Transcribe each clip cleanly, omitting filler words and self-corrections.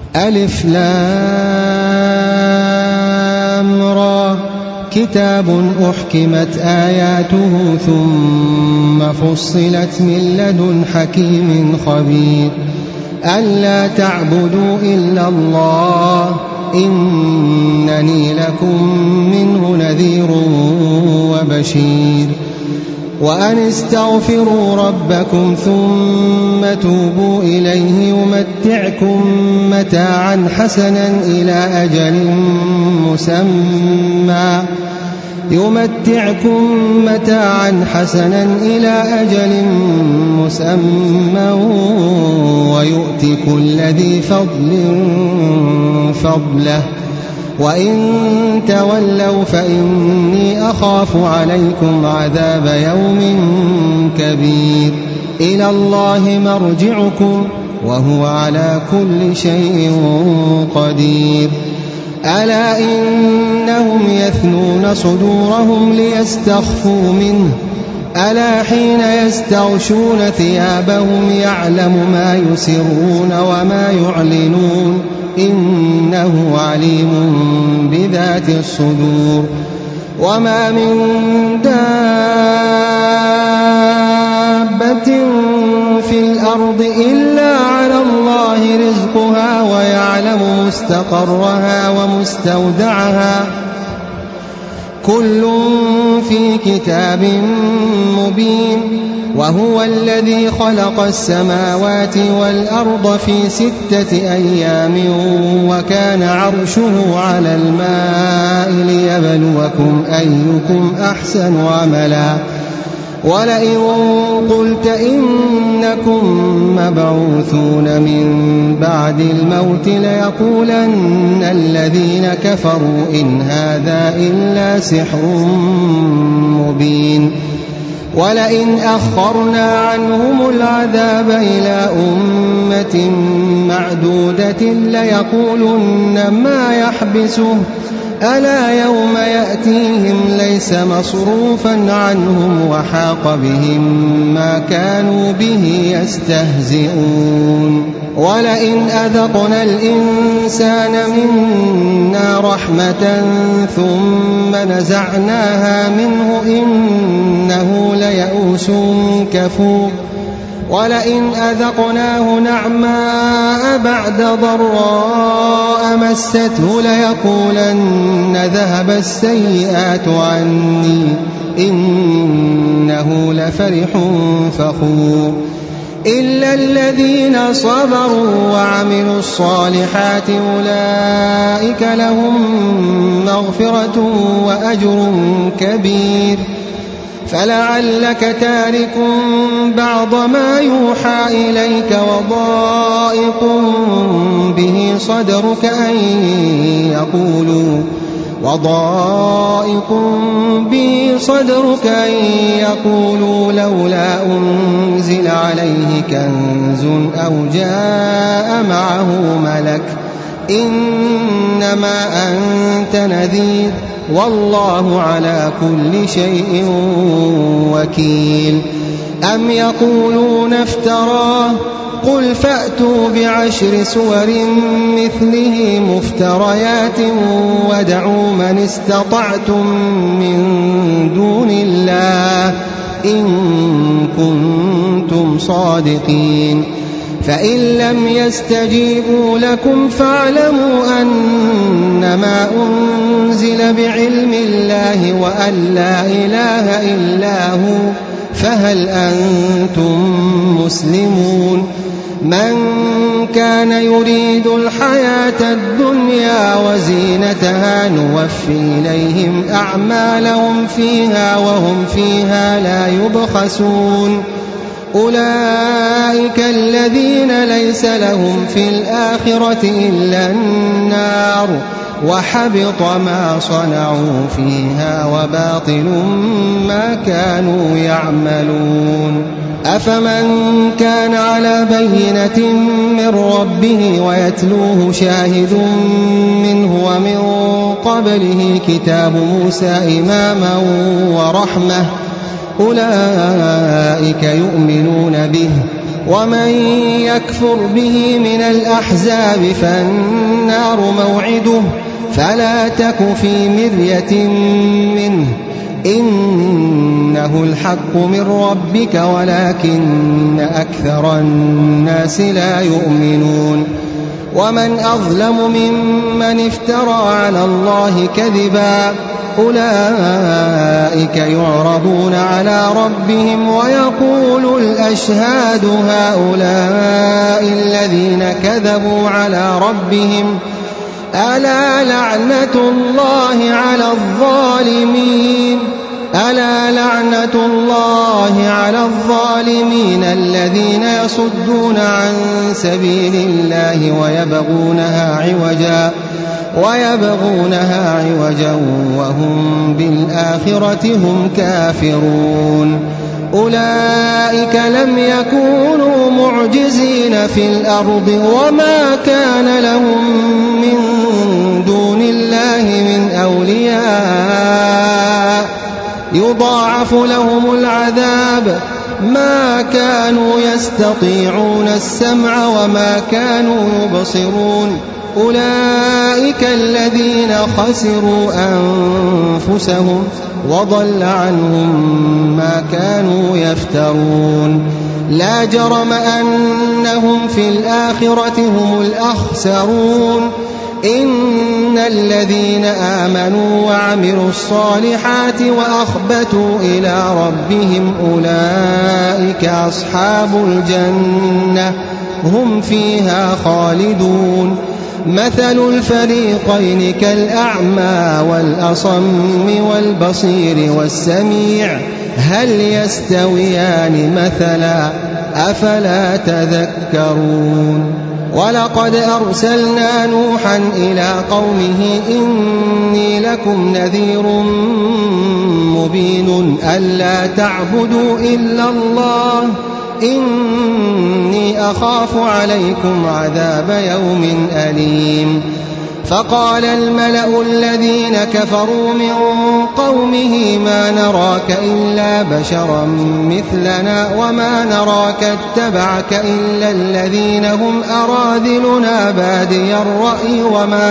ألف لام را كتاب أحكمت آياته ثم فصلت من لدن حكيم خبير ألا تعبدوا إلا الله إنني لكم منه نذير وبشير وأن استغفروا ربكم ثم توبوا إليه يمتعكم متاعا حسنا إلى أجل مسمى ويؤت كل ذي فضل فضله وإن تولوا فإني أخاف عليكم عذاب يوم كبير إلى الله مرجعكم وهو على كل شيء قدير ألا إنهم يثنون صدورهم ليستخفوا منه ألا حين يستغشون ثيابهم يعلم ما يسرون وما يعلنون إنه عليم بذات الصدور وما من دابة في الأرض إلا على الله رزقها ويعلم مستقرها ومستودعها كل في كتاب مبين وهو الذي خلق السماوات والأرض في 6 أيام وكان عرشه على الماء ليبلوكم أيكم أحسن عملا ولئن قلت إنكم مبعوثون من بعد الموت ليقولن الذين كفروا إن هذا إلا سحر مبين ولئن أخرنا عنهم العذاب إلى أمة معدودة ليقولن ما يحبسه ألا يوم يأتيهم ليس مصروفا عنهم وحاق بهم ما كانوا به يستهزئون ولئن أذقنا الإنسان منا رحمة ثم نزعناها منه إنه ليئوس كفور ولئن أذقناه نعماء بعد ضراء مسته ليقولن ذهب السيئات عني إنه لفرح فخور إلا الذين صبروا وعملوا الصالحات أولئك لهم مغفرة وأجر كبير فلعلك تارك بعض ما يوحى إليك وضائق به صدرك أن يقولوا لولا أنزل عليه كنز أو جاء معه ملك إنما أنت نذير والله على كل شيء وكيل أم يقولون افتراه قل فأتوا ب10 سور مثله مفتريات ودعوا من استطعتم من دون الله إن كنتم صادقين فإن لم يستجيبوا لكم فاعلموا أنما أنزل بعلم الله وأن لا إله إلا هو فهل أنتم مسلمون من كان يريد الحياة الدنيا وزينتها نوفي إليهم أعمالهم فيها وهم فيها لا يبخسون أولئك الذين ليس لهم في الآخرة إلا النار وحبط ما صنعوا فيها وباطل ما كانوا يعملون أفمن كان على بينة من ربه ويتلوه شاهد منه ومن قبله كتاب موسى إماما ورحمة أولئك يؤمنون به ومن يكفر به من الأحزاب فالنار موعده فلا تك في مرية منه إنه الحق من ربك ولكن أكثر الناس لا يؤمنون ومن أظلم ممن افترى على الله كذبا أولئك يعرضون على ربهم ويقول الأشهاد هؤلاء الذين كذبوا على ربهم ألا لعنة الله على الظالمين ألا لعنة الله على الظالمين الذين يصدون عن سبيل الله ويبغونها عوجا وهم بالآخرة هم كافرون أولئك لم يكونوا معجزين في الأرض وما كان لهم من دون الله من أولياء يضاعف لهم العذاب ما كانوا يستطيعون السمع وما كانوا يبصرون أولئك الذين خسروا أنفسهم وضل عنهم ما كانوا يفترون لا جرم أنهم في الآخرة هم الأخسرون إن الذين آمنوا وعملوا الصالحات وأخبتوا إلى ربهم أولئك أصحاب الجنة هم فيها خالدون مثل الفريقين كالأعمى والأصم والبصير والسميع هل يستويان مثلا أفلا تذكرون ولقد أرسلنا نوحا إلى قومه إني لكم نذير مبين ألا تعبدوا إلا الله إني أخاف عليكم عذاب يوم أليم فقال الملأ الذين كفروا من قومه ما نراك إلا بشرا مثلنا وما نراك اتبعك إلا الذين هم أراذلنا بادي الرأي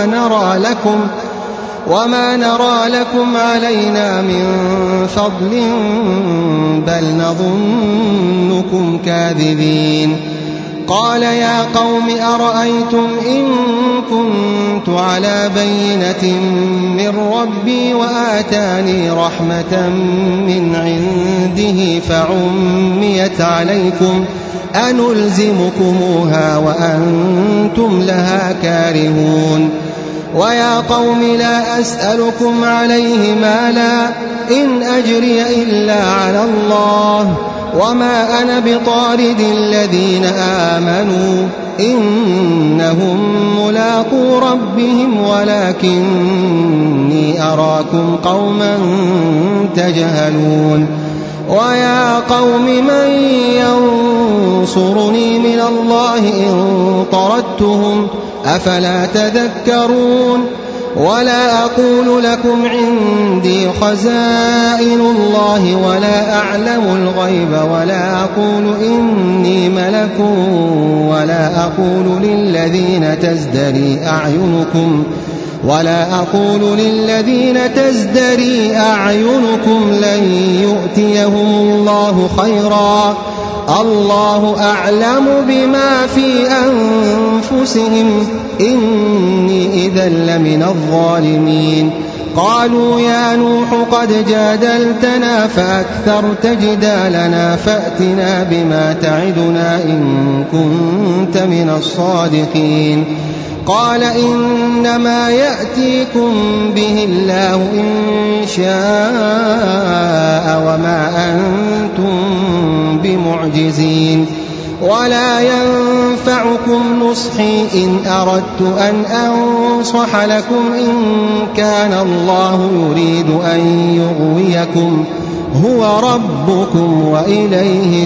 وما نرى لكم علينا من فضل بل نظنكم كاذبين قال يا قوم أرأيتم إن كنت على بينة من ربي وآتاني رحمة من عنده فعميت عليكم أنلزمكموها وأنتم لها كارهون ويا قوم لا أسألكم عليه مالا إن أجري إلا على الله وما أنا بطارد الذين آمنوا إنهم ملاقو ربهم ولكني أراكم قوما تجهلون ويا قوم من ينصرني من الله إن طردتهم أفلا تذكرون ولا أقول لكم عندي خزائن الله ولا أعلم الغيب ولا أقول إني ملك ولا أقول للذين تزدري أعينكم لن يؤتيهم الله خيرا الله أعلم بما في أنفسهم إني إذا لمن الظالمين قالوا يا نوح قد جادلتنا فأكثرت جدالنا فأتنا بما تعدنا إن كنت من الصادقين قال إنما يأتيكم به الله إن شاء وما أنتم بمعجزين ولا ينفعكم نصحي إن أردت أن أنصح لكم إن كان الله يريد أن يغويكم هو ربكم وإليه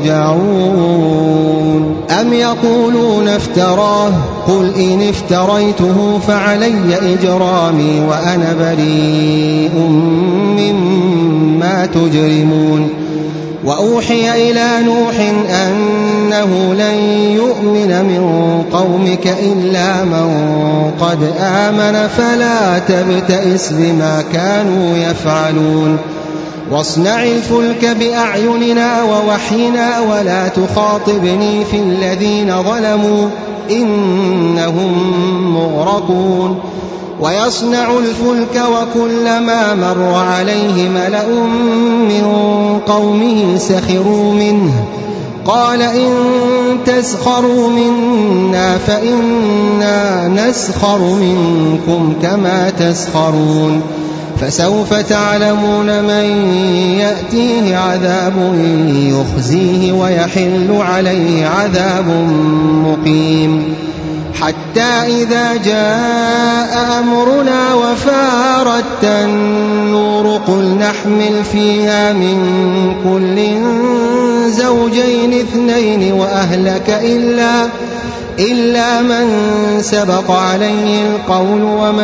ترجعون أم يقولون افتراه قل إن افتريته فعلي إجرامي وأنا بريء مما تجرمون وأوحي إلى نوح أنه لن يؤمن من قومك إلا من قد آمن فلا تبتئس بما كانوا يفعلون واصنع الفلك بأعيننا ووحينا ولا تخاطبني في الذين ظلموا إنهم مغرقون ويصنع الفلك وكلما مر عليه ملأ من قومه سخروا منه قال إن تسخروا منا فإنا نسخر منكم كما تسخرون فسوف تعلمون من يأتيه عذاب يخزيه ويحل عليه عذاب مقيم حتى إذا جاء أمرنا وفارت النور قل نحمل فيها من كل زوجين اثنين وأهلك إلا من سبق عليه القول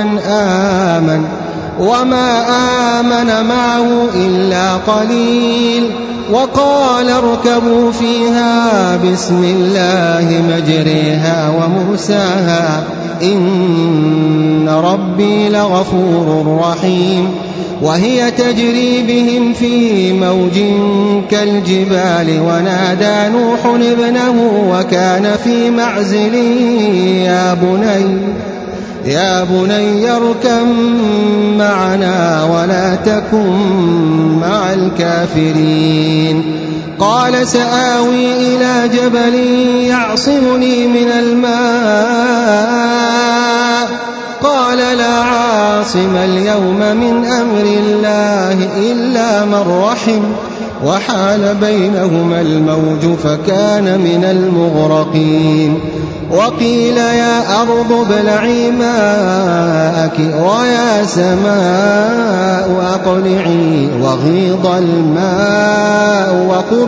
وما آمن معه إلا قليل وقال اركبوا فيها بسم الله مجريها ومرساها إن ربي لغفور رحيم وهي تجري بهم في موج كالجبال ونادى نوح ابنه وكان في معزل يا بني اركب معنا ولا تكن مع الكافرين قال سآوي إلى جبل يعصمني من الماء قال لا عاصم اليوم من أمر الله إلا من رحم وحال بينهما الموج فكان من المغرقين وقيل يا أرض ابلعي ماءك ويا سماء أقلعي وغيض الماء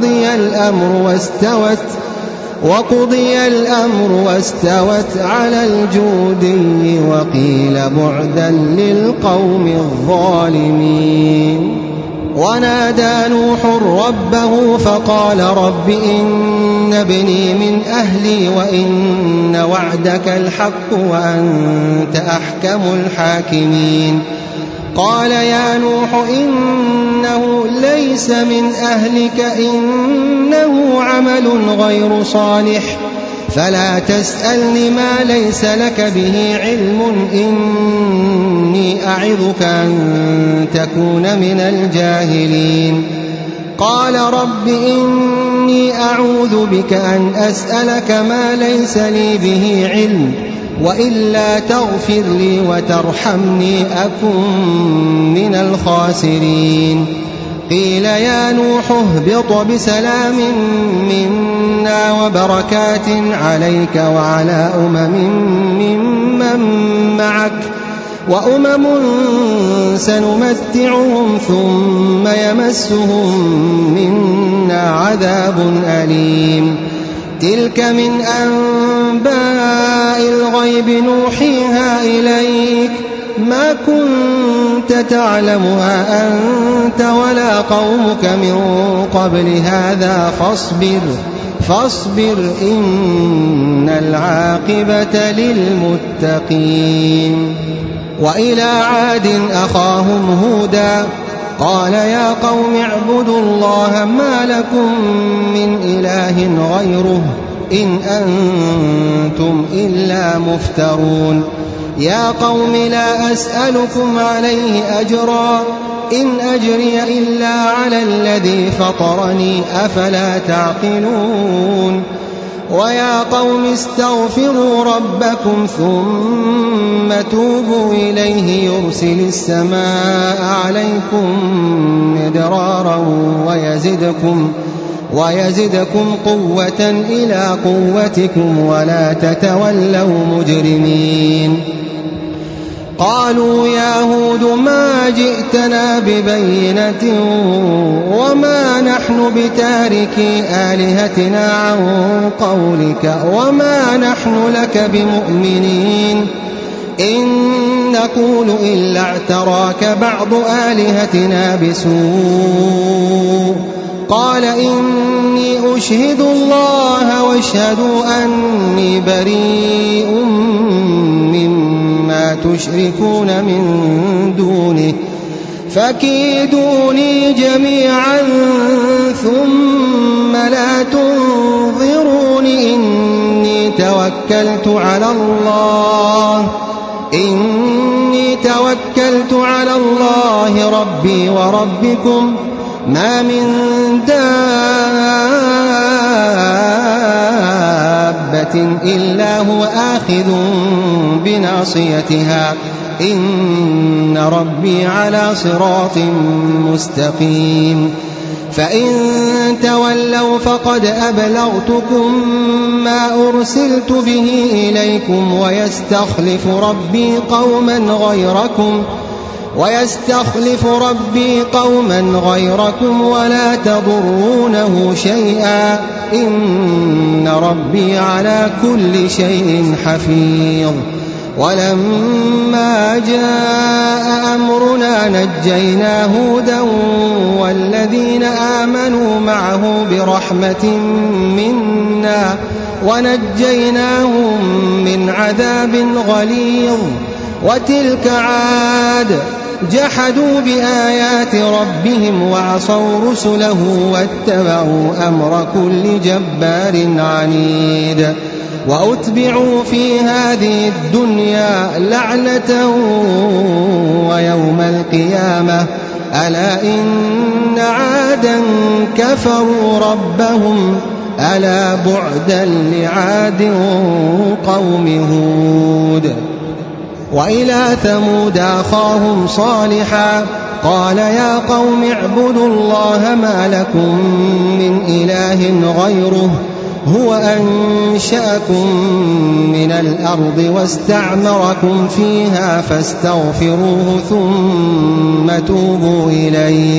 وقضي الأمر واستوت على الجودي وقيل بعدا للقوم الظالمين ونادى نوح ربه فقال رب إن ابني من أهلي وإن وعدك الحق وأنت أحكم الحاكمين قال يا نوح إنه ليس من أهلك إنه عمل غير صالح فلا تسألني ما ليس لك به علم إني أعظك أن تكون من الجاهلين قال رب إني أعوذ بك أن أسألك ما ليس لي به علم وإلا تغفر لي وترحمني أكن من الخاسرين قيل يا نوح اهبط بسلام منا وبركات عليك وعلى ممن معك وأمم سنمتعهم ثم يمسهم منا عذاب أليم تلك من أنباء الغيب نوحيها إليك ما كنت تعلمها أنت ولا قومك من قبل هذا فاصبر إن العاقبة للمتقين وإلى عاد أخاهم هودا قال يا قوم اعبدوا الله ما لكم من إله غيره إن أنتم إلا مفترون يا قوم لا أسألكم عليه أجرا إن أجري إلا على الذي فطرني أفلا تعقلون ويا قوم استغفروا ربكم ثم توبوا إليه يرسل السماء عليكم مدرارا ويزدكم قوة إلى قوتكم ولا تتولوا مجرمين قالوا يا هود ما جئتنا ببينة وما نحن بتاركي آلهتنا عن قولك وما نحن لك بمؤمنين إن نقول إلا اعتراك بعض آلهتنا بسوء قال إني أشهد الله واشهدوا أني بريء مما تشركون من دونه فكيدوني جميعا ثم لا تنظرون إني توكلت على الله ربي وربكم ما من دابة إلا هو آخذ بناصيتها إن ربي على صراط مستقيم فإن تولوا فقد أبلغتكم ما أرسلت به إليكم ويستخلف ربي قوما غيركم ولا تضرونه شيئا إن ربي على كل شيء حفيظ ولما جاء أمرنا نجينا هودا والذين آمنوا معه برحمة منا ونجيناهم من عذاب غليظ وتلك عاد جحدوا بآيات ربهم وعصوا رسله واتبعوا أمر كل جبار عنيد وأتبعوا في هذه الدنيا لعنة ويوم القيامة ألا إن عادا كفروا ربهم ألا بعدا لعاد قوم هود وإلى ثمود أخاهم صالحا قال يا قوم اعبدوا الله ما لكم من إله غيره هو أنشأكم من الأرض واستعمركم فيها فاستغفروه ثم توبوا إليه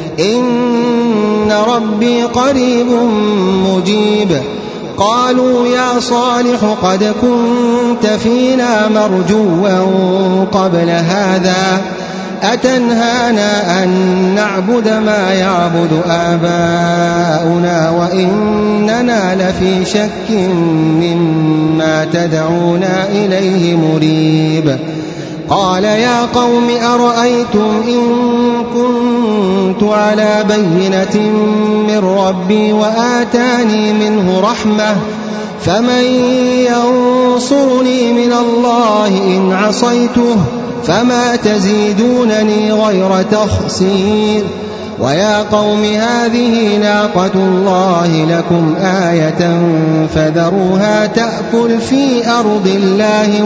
إن ربي قريب مجيب قالوا يا صالح قد كنت فينا مرجوا قبل هذا أتنهانا أن نعبد ما يعبد آباؤنا وإننا لفي شك مما تدعونا إليه مريب قال يا قوم أرأيتم إن كنت على بينة من ربي وآتاني منه رحمة فمن ينصرني من الله إن عصيته فما تزيدونني غير تخسير ويا قوم هذه ناقة الله لكم آية فذروها تأكل في أرض الله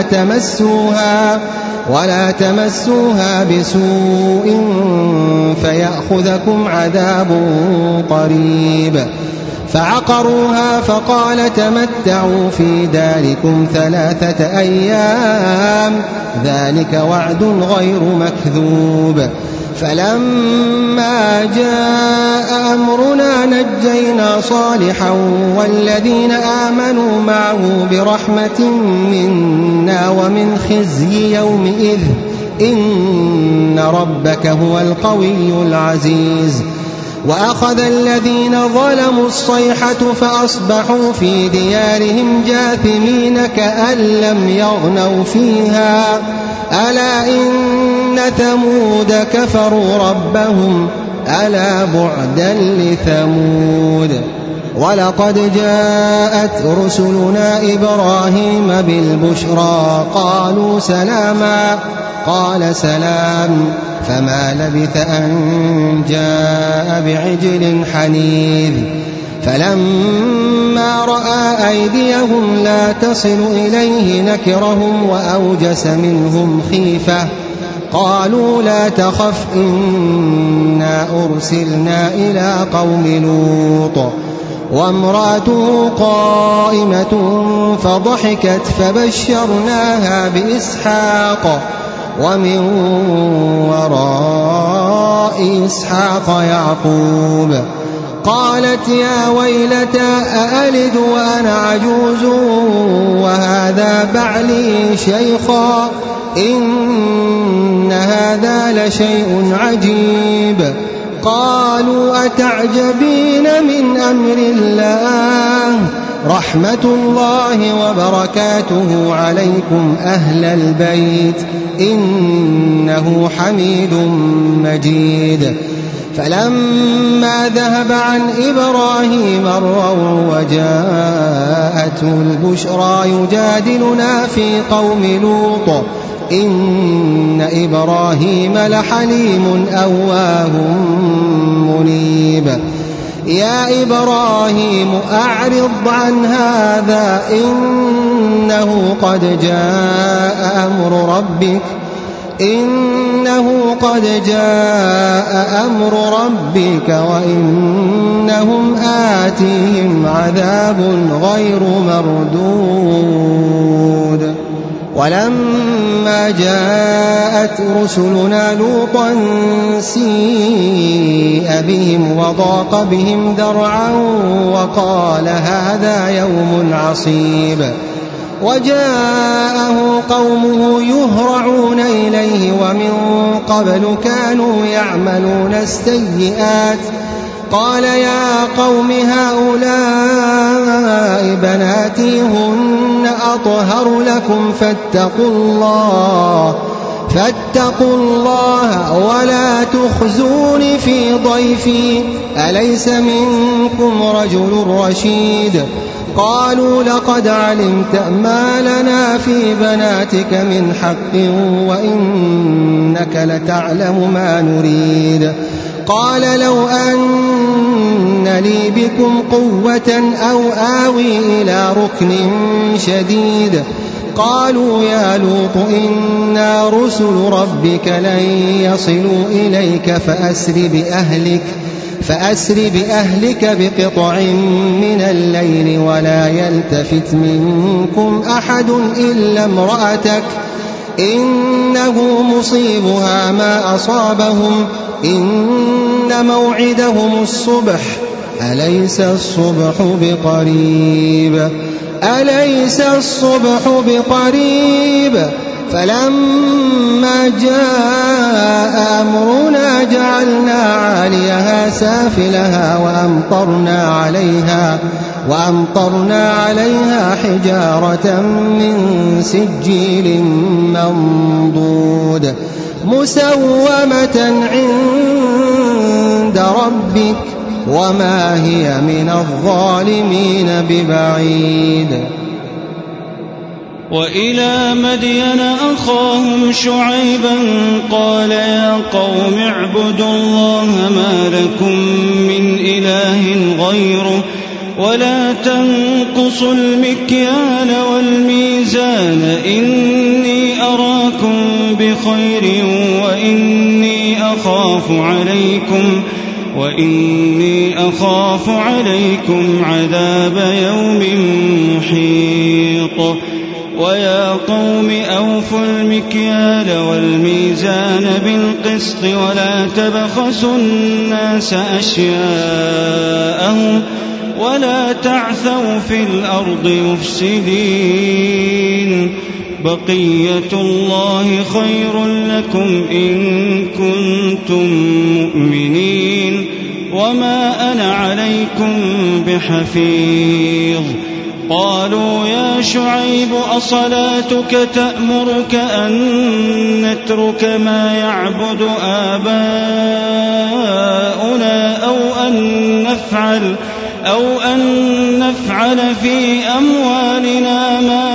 ولا تمسوها بسوء فيأخذكم عذاب قريب فعقروها فقال تمتعوا في داركم 3 أيام ذلك وعد غير مكذوب فلما جاء أمرنا نجينا صالحا والذين آمنوا معه برحمة منا ومن خزي يومئذ إن ربك هو القوي العزيز وأخذ الذين ظلموا الصيحة فأصبحوا في ديارهم جاثمين كأن لم يغنوا فيها ألا إن ثمود كفروا ربهم ألا بعدا لثمود ولقد جاءت رسلنا إبراهيم بالبشرى قالوا سلاما قال سلام فما لبث أن جاء بعجل حنيذ فلما رأى أيديهم لا تصل إليه نكرهم وأوجس منهم خيفة قالوا لا تخف إنا أرسلنا إلى قوم لوط وامرأته قائمة فضحكت فبشرناها بإسحاق ومن وراء إسحاق يعقوب قالت يا ويلتى أألد وأنا عجوز وهذا بعلي شيخا إن هذا لشيء عجيب قالوا أتعجبين من أمر الله رحمة الله وبركاته عليكم أهل البيت إنه حميد مجيد. فلما ذهب عن إبراهيم الروع وجاءته البشرى يجادلنا في قوم لوط إن إبراهيم لحليم أواه منيب. يا إبراهيم أعرض عن هذا إنه قد جاء أمر ربك وإنهم آتيهم عذاب غير مردود. ولما جاءت رسلنا لوطا سيء بهم وضاق بهم ذرعا وقال هذا يوم عصيب. وجاءه قومه يهرعون إليه ومن قبل كانوا يعملون السيئات قال يا قوم هؤلاء بناتي هن أطهر لكم فاتقوا الله ولا تخزون في ضيفي أليس منكم رجل رشيد. قالوا لقد علمت ما لنا في بناتك من حق وإنك لتعلم ما نريد. قال لو أن لي بكم قوة أو آوي إلى ركن شديد. قالوا يا لوط إنا رسل ربك لن يصلوا إليك فأسر بأهلك بقطع من الليل ولا يلتفت منكم أحد إلا امرأتك إنه مصيبها ما أصابهم إن موعدهم الصبح أليس الصبح بقريب. فلما جاء أمرنا جعلنا عاليها سافلها وأمطرنا عليها حجارة من سجيل منضود مسومة عند ربك وما هي من الظالمين ببعيد. وإلى مدين أخاهم شعيبا قال يا قوم اعبدوا الله ما لكم من إله غيره ولا تنقصوا المكيال والميزان إني أراكم بخير وإني أخاف عليكم عذاب يوم محيط. ويا قوم أوفوا المكيال والميزان بالقسط ولا تبخسوا الناس أشياءهم ولا تعثوا في الأرض مفسدين. بقية الله خير لكم إن كنتم مؤمنين وما أنا عليكم بحفيظ. قالوا يا شعيب أصلاتك تأمرك أن نترك ما يعبد آباؤنا أو أن نفعل في أموالنا ما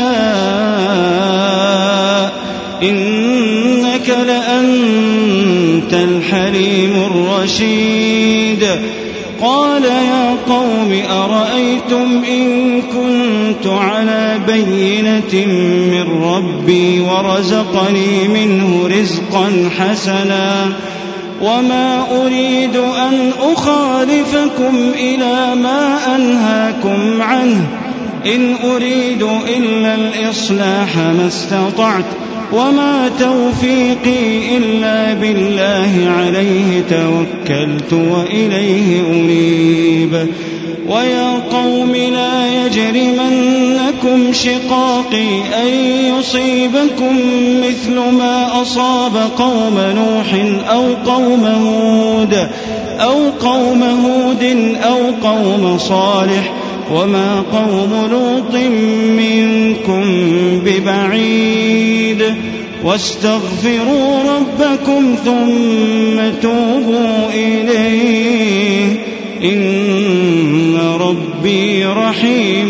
نشاء إنك لأنت الحليم الرشيد. قال يا قوم أرأيتم إن كنت على بينة من ربي ورزقني منه رزقا حسنا وما أريد أن أخالفكم إلى ما أنهاكم عنه إن أريد إلا الإصلاح ما استطعت وما توفيقي إلا بالله عليه توكلت وإليه أنيب. ويا قوم لا يجرمنكم شقاقي أن يصيبكم مثل ما أصاب قوم نوح أو قوم هود أو قوم صالح وما قوم لوط منكم ببعيد واستغفروا ربكم ثم توبوا إليه إن ربي رحيم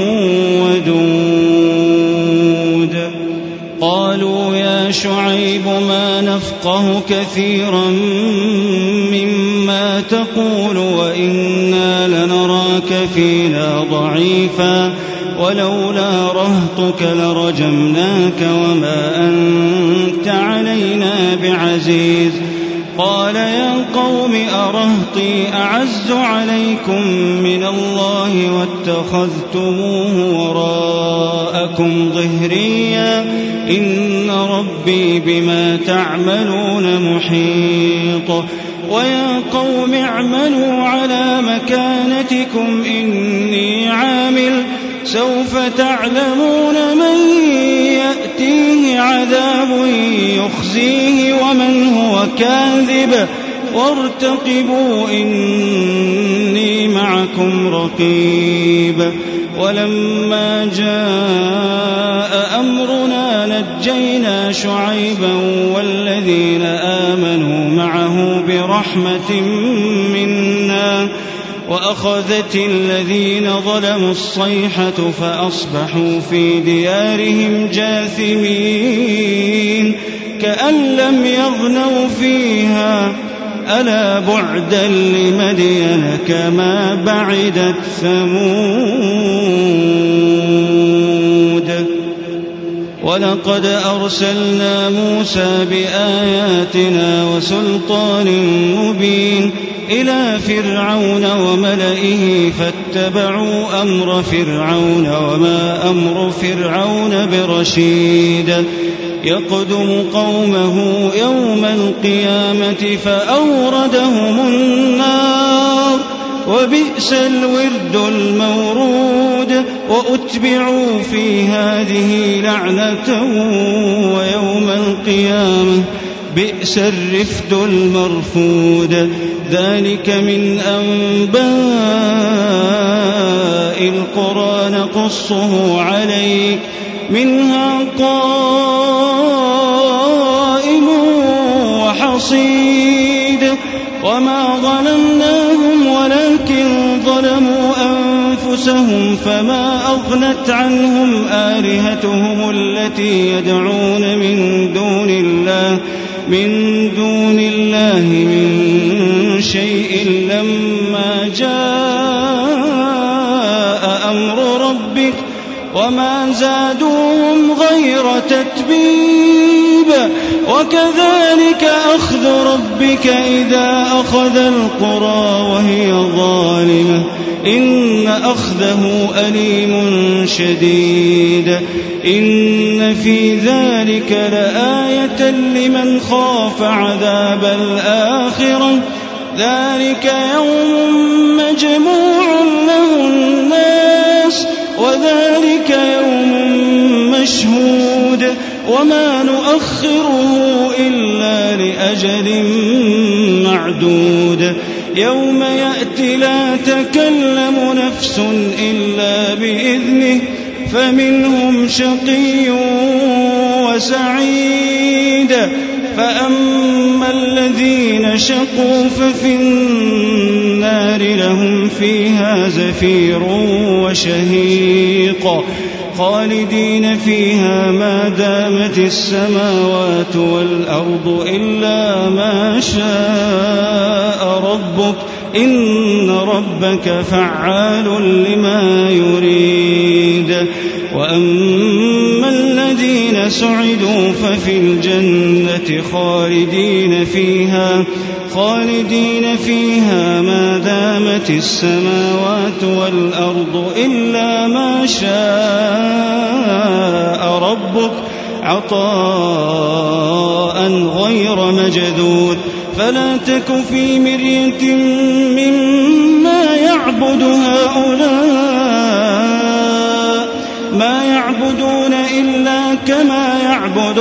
ودود. قالوا يا شعيب ما نفقه كثيرا مما تقول وإنا لنراك فينا ضعيفا ولولا رهطك لرجمناك وما أنت علينا بعزيز. قال يا قوم أرهطي أعز عليكم من الله واتخذتموه وراءكم ظهريا إن ربي بما تعملون محيط. ويا قوم اعملوا على مكانتكم إني عامل سوف تعلمون من يأتيه عذاب يخزيه ومن هو كاذب وارتقبوا إني معكم رقيب. ولما جاء أمرنا نجينا شعيبا والذين آمنوا معه برحمة منا وأخذت الذين ظلموا الصيحة فأصبحوا في ديارهم جاثمين كأن لم يغنوا فيها ألا بعدا لمدين كما بعدت ثمود. ولقد أرسلنا موسى بآياتنا وسلطان مبين إلى فرعون وملئه فاتبعوا أمر فرعون وما أمر فرعون برشيد. يقدم قومه يوم القيامة فأوردهم النار وبئس الورد المورود. وأتبعوا في هذه لعنة ويوم القيامة بئس الرفد المرفود. ذلك من أنباء القرى نقصه عليك منها قائم وحصيد. وما ظلمناهم ولكن ظلموا أنفسهم فما أغنت عنهم آلهتهم التي يدعون من دون الله من شيء لما جاء أمر ربك وما زادوهم غير تتبيب. وكذلك أخذ ربك إذا أخذ القرى وهي ظالمة إن أخذه أليم شديد. إن في ذلك لآية لمن خاف عذاب الآخرة ذلك يوم مجموع له الناس وذلك يوم مشهود وما نؤخره إلا لأجل معدود. يوم يأتي لا تكلم نفس إلا بإذنه فمنهم شقي وسعيد. فأما الذين شقوا ففي النار لهم فيها زفير وشهيق خالدين فيها ما دامت السماوات والأرض إلا ما شاء ربك إن ربك فعال لما يريد. وأما الذين سعدوا ففي الجنة خالدين فيها ما دامت السماوات والأرض إلا ما شاء ربك عطاء غير مجذوذ. فلا تك في مرية مما يعبد هؤلاء ما يعبدون إلا كما يعبد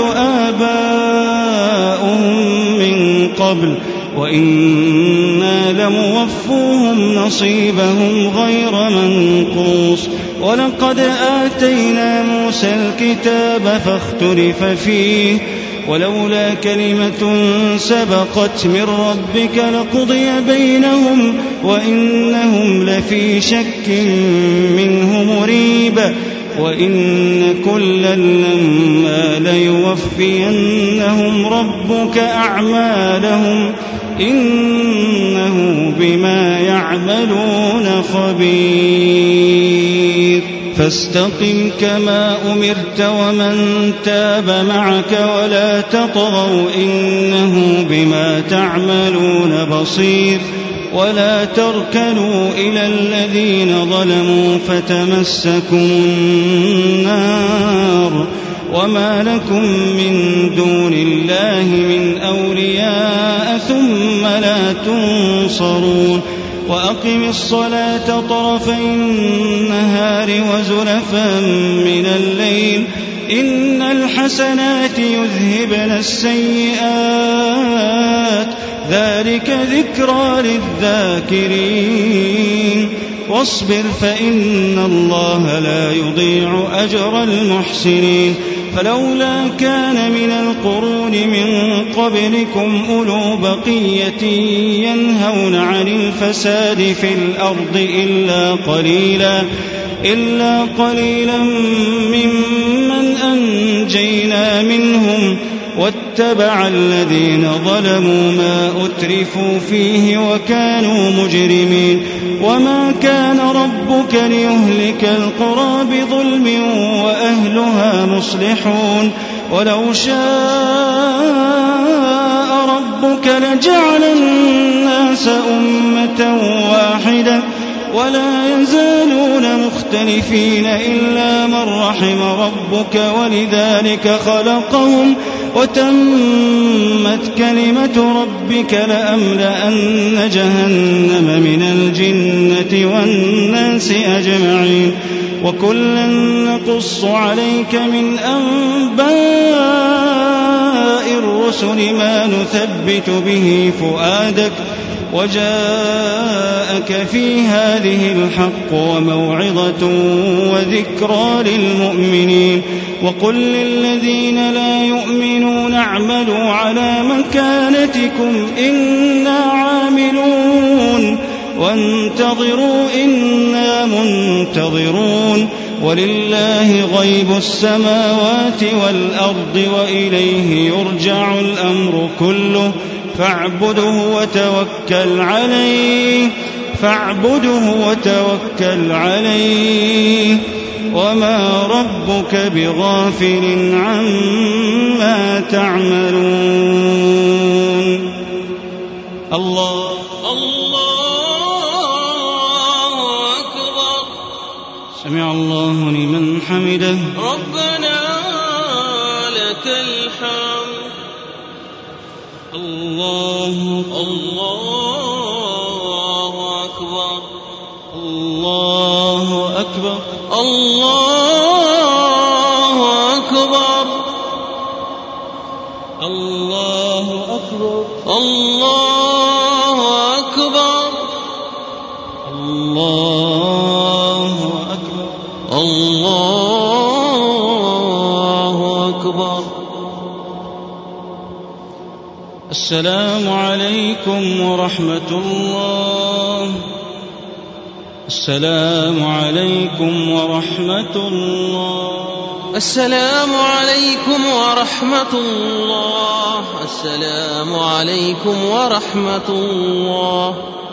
آباؤهم من قبل وإنا لموفوهم نصيبهم غير منقوص ولقد آتينا موسى الكتاب فاختلف فيه ولولا كلمة سبقت من ربك لقضي بينهم وإنهم لفي شك منه مريب وإن كلا لما ليوفينهم ربك أعمالهم إنه بما يعملون خبير فاستقم كما أمرت ومن تاب معك ولا تطغوا إنه بما تعملون بصير ولا تركنوا إلى الذين ظلموا فتمسكم النار وما لكم من دون الله من أولياء ثم لا تنصرون وأقم الصلاة طرفي النهار وزلفا من الليل إن الحسنات يذهبن السيئات ذلك ذكرى للذاكرين واصبر فإن الله لا يضيع أجر المحسنين فلولا كان من القرون من قبلكم أولو بقية ينهون عن الفساد في الأرض إلا قليلا ممن أنجينا منهم واتبع الذين ظلموا ما أترفوا فيه وكانوا مجرمين وما كان ربك ليهلك القرى بظلم وأهلها مصلحون ولو شاء ربك لجعل الناس أمة واحدة ولا يزالون مختلفين إلا من رحم ربك ولذلك خلقهم وتمت كلمة ربك لأملأن جهنم من الجنة والناس أجمعين وكلا نقص عليك من أنباء الرسل ما نثبت به فؤادك وجاءك في هذه الحق وموعظة وذكرى للمؤمنين وقل للذين لا يؤمنون اعملوا على مكانتكم إنا عاملون وانتظروا إنا منتظرون ولله غيب السماوات والأرض وإليه يرجع الأمر كله فاعبده وتوكل عليه وما ربك بغافل عما تعملون الله أكبر سمع الله لمن حمده ربنا لك الحمد الله أكبر الله أكبر الله أكبر الله أكبر الله أكبر الله أكبر الله أكبر السلام عليكم ورحمة الله السلام عليكم ورحمة الله السلام عليكم ورحمة الله السلام عليكم ورحمة الله